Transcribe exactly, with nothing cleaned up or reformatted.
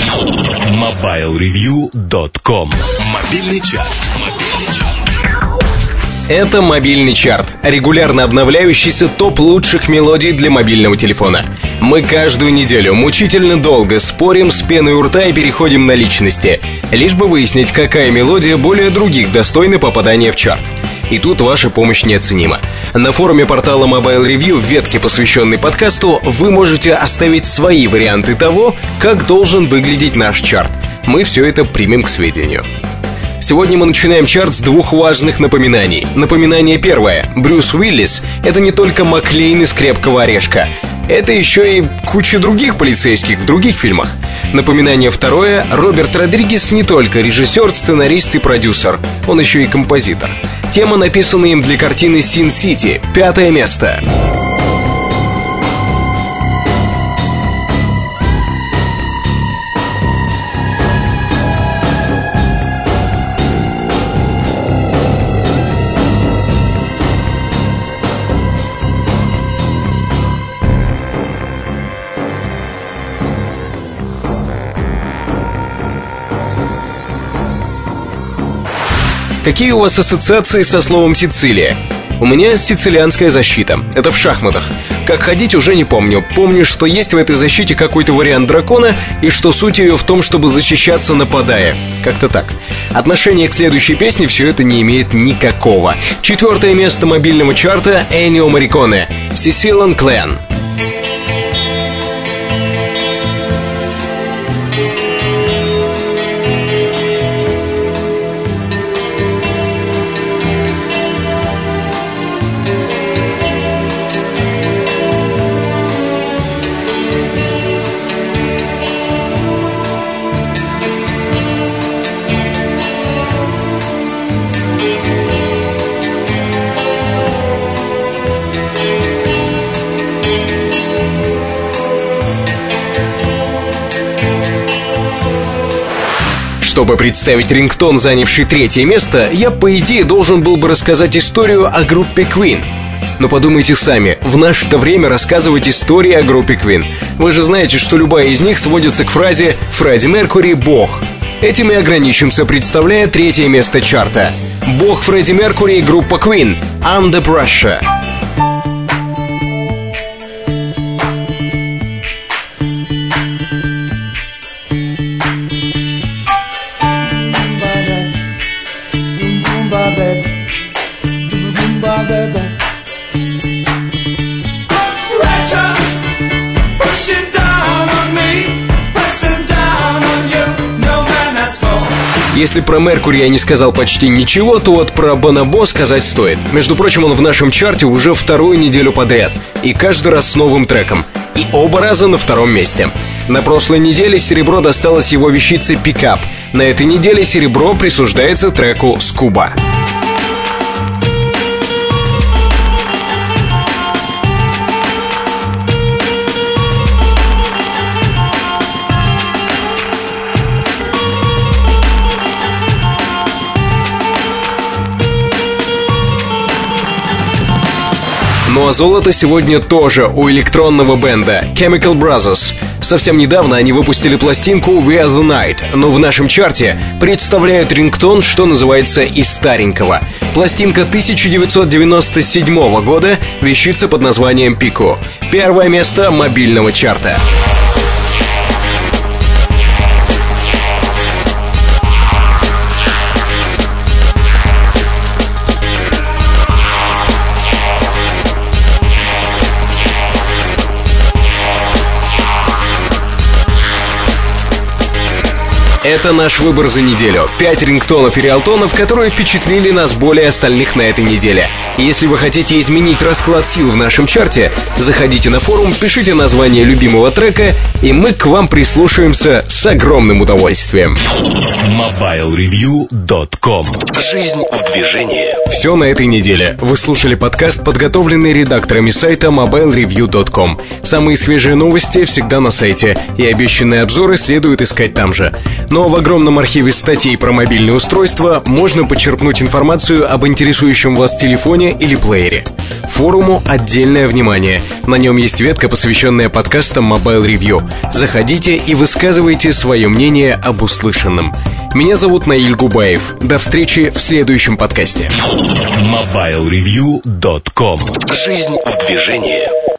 мобайл ревью точка ком. Мобильный час. Это мобильный чарт, регулярно обновляющийся топ лучших мелодий для мобильного телефона. Мы каждую неделю мучительно долго спорим с пеной у рта и переходим на личности, лишь бы выяснить, какая мелодия более других достойна попадания в чарт. И тут ваша помощь неоценима. На форуме портала Mobile Review в ветке, посвященной подкасту, вы можете оставить свои варианты того, как должен выглядеть наш чарт. Мы все это примем к сведению. Сегодня мы начинаем чарт с двух важных напоминаний. Напоминание первое. Брюс Уиллис — это не только Маклейн из «Крепкого орешка». Это еще и куча других полицейских в других фильмах. Напоминание второе. Роберт Родригес не только режиссер, сценарист и продюсер. Он еще и композитор. Тема написана им для картины «Син Сити». Пятое место. Какие у вас ассоциации со словом «Сицилия»? У меня сицилианская защита. Это в шахматах. Как ходить, уже не помню. Помню, что есть в этой защите какой-то вариант дракона, и что суть ее в том, чтобы защищаться, нападая. Как-то так. Отношение к следующей песне все это не имеет никакого. Четвертое место мобильного чарта — Эннио Морриконе, «Sicilian Clan». Чтобы представить рингтон, занявший третье место, я, по идее, должен был бы рассказать историю о группе Queen. Но подумайте сами, в наше-то время рассказывать истории о группе Queen. Вы же знаете, что любая из них сводится к фразе «Фредди Меркьюри – бог». Этим и ограничимся, представляя третье место чарта. Бог Фредди Меркьюри и группа Queen «Under Pressure». Если про Меркьюри я не сказал почти ничего, то вот про Бонобо сказать стоит. Между прочим, он в нашем чарте уже вторую неделю подряд. И каждый раз с новым треком. И оба раза на втором месте. На прошлой неделе серебро досталось его вещице «Пикап». На этой неделе серебро присуждается треку «Скуба». Ну а золото сегодня тоже у электронного бенда Chemical Brothers. Совсем недавно они выпустили пластинку We Are The Night, но в нашем чарте представляют рингтон, что называется, из старенького. Пластинка тысяча девятьсот девяносто седьмого года, вещица под названием «Пико». Первое место мобильного чарта. Это наш выбор за неделю. Пять рингтонов и риалтонов, которые впечатлили нас более остальных на этой неделе. И если вы хотите изменить расклад сил в нашем чарте, заходите на форум, пишите название любимого трека, и мы к вам прислушаемся с огромным удовольствием. мобайл ревью точка ком. Жизнь в движении. Все на этой неделе. Вы слушали подкаст, подготовленный редакторами сайта мобайл ревью точка ком. Самые свежие новости всегда на сайте, и обещанные обзоры следует искать там же. Но в огромном архиве статей про мобильные устройства можно почерпнуть информацию об интересующем вас телефоне телефоне или плеере. Форуму отдельное внимание. На нем есть ветка, посвященная подкастам Mobile Review. Заходите и высказывайте свое мнение об услышанном. Меня зовут Наиль Губаев. До встречи в следующем подкасте. мобайл ревью точка ком. Жизнь в движении.